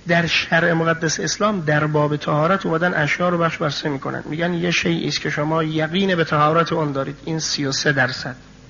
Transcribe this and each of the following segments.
در شرع مقدس اسلام در باب طهارت اومدن اشیاء رو بخش برسه میکنن، میگن یه شیئی است که شما یقین به طهارت اون دارید، این 33%.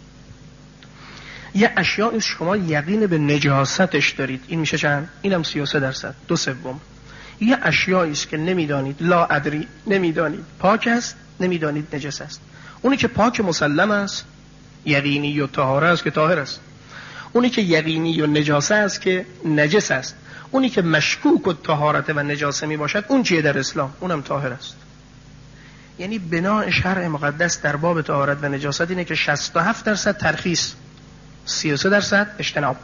یه اشیاء است شما یقین به نجاستش دارید، این میشه چند؟ اینم 33%، 2/3. یه اشیاء است که نمیدانید، لا ادری، نمیدانید پاک است، نمیدانید نجس است. اونی که پاک مسلم است یقینی و طهاره است که طاهر است، اونی که یقینی و نجاسه است که نجس است، اونی که مشکوک و طهارت و نجاسه می باشد اون چیه در اسلام؟ اونم طاهر است. یعنی بناء شرع مقدس در باب طهارت و نجاست اینه که 67% ترخیص، 33% اجتناب،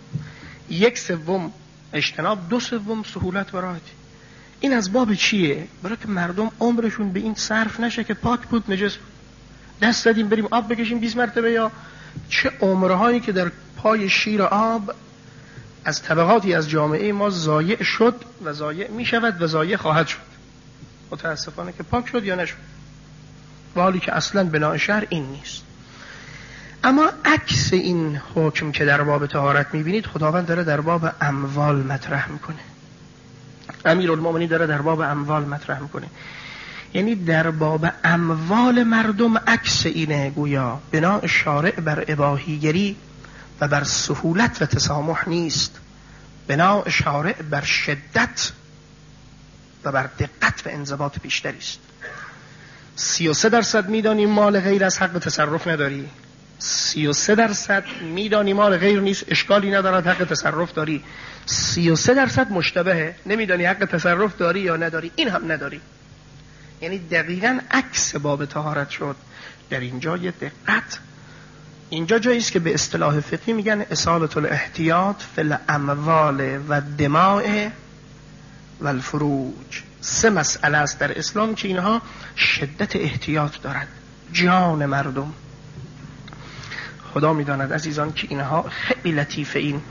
1/3 اجتناب، 2/3 سهولت و راحتی. این از باب چیه؟ برای که مردم عمرشون به این صرف نشه که پاک بود نجس بود، دست دادیم بریم آب بکشیم 20 مرتبه، یا چه عمرهایی که در پای شیر آب از طبقاتی از جامعه ما ضایع شد و ضایع می شود و ضایع خواهد شد، متاسفانه که پاک شد یا نشد، و حالی که اصلا بناء شرع این نیست. اما عکس این حکم که در باب طهارت می بینید خداوند داره در باب اموال مطرح میکنه، امیرالمومنین داره در باب اموال مطرح میکنه. یعنی در باب اموال مردم عکس اینه، گویا بناء شارع بر اباحیگری و بر سهولت و تسامح نیست، بناء شارع بر شدت و بر دقت و انضباط بیشتری است. 33% میدانی مال غیر از حق تصرف نداری، 33% میدانی مال غیر نیست اشکالی ندارد حق تصرف داری، 33% مشتبهه نمیدانی حق تصرف داری یا نداری، این هم نداری. یعنی دقیقاً عکس باب طهارت شد. در اینجا یه دقت، اینجا جایی است که به اصطلاح فقهی میگن اصالة الاحتیاط فی الاموال و دماء و الفروج. 3 مسئله است در اسلام که اینها شدت احتیاط دارد. جان مردم، خدا میداند عزیزان که اینها خیلی لطیفه، این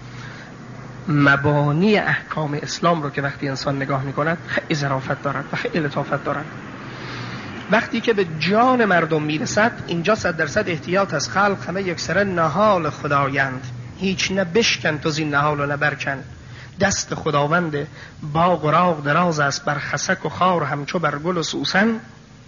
مبانی احکام اسلام رو که وقتی انسان نگاه میکند خیلی ظرافت دارد و خیلی لطافت دارد. وقتی که به جان مردم میرسد اینجا 100% احتیاط از خلق همه یکسره نهال خدایند، هیچ نه بشکن تو زین نهال و نه برکن، دست خداوند باغ و راغ دراز است بر خسک و خار همچو بر گل و سوسن،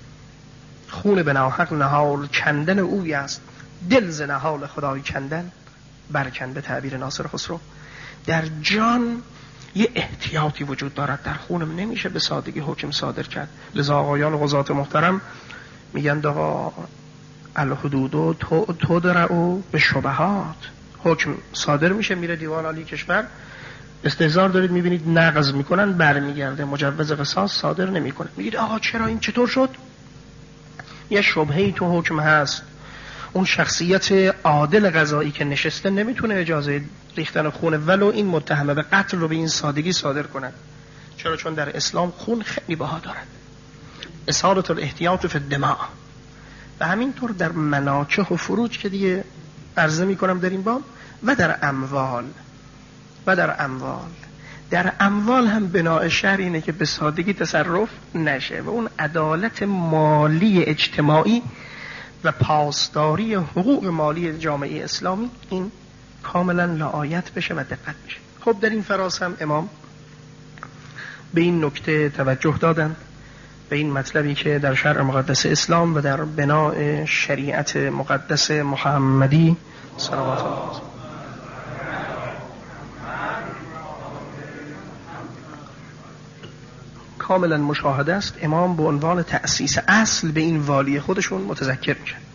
خون به ناحق نهال کندن اوی است، دل ز نهال خدای کندن برکن، به تعبیر ناصر خسرو. در جان یه احتیاطی وجود دارد، در خونم نمیشه به سادگی حکم صادر کرد. لذا آقایان قضات محترم میگن آقا الحدود تدرع به شبهات، حکم صادر میشه میره دیوان عالی کشور، استحضار دارید میبینید نقض میکنن برمیگرده، مجوز قصاص صادر نمیکنه. میگید آقا چرا این چطور شد؟ یه شبهه‌ای تو حکم هست، اون شخصیت عادل قضایی که نشسته نمیتونه اجازه ریختن خون ولو این متهمه به قتل رو به این سادگی صادر کنند. چرا؟ چون در اسلام خون خیلی بها دارد، اصالة الاحتیاط فی الدماء. و همینطور در مناکح و فروج که دیگه عرضه میکنم در این باب، و در اموال. در اموال هم بناء شرع اینه که به سادگی تصرف نشه و اون عدالت مالی اجتماعی و پاسداری حقوق مالی جامعه اسلامی این کاملا رعایت بشه و دقت بشه. خب در این فراز هم امام به این نکته توجه دادن، به این مطلبی که در شرع مقدس اسلام و در بناء شریعت مقدس محمدی صلوات الله کاملا مشاهده است. امام به عنوان تأسیس اصل به این والی خودشون متذکر میشن.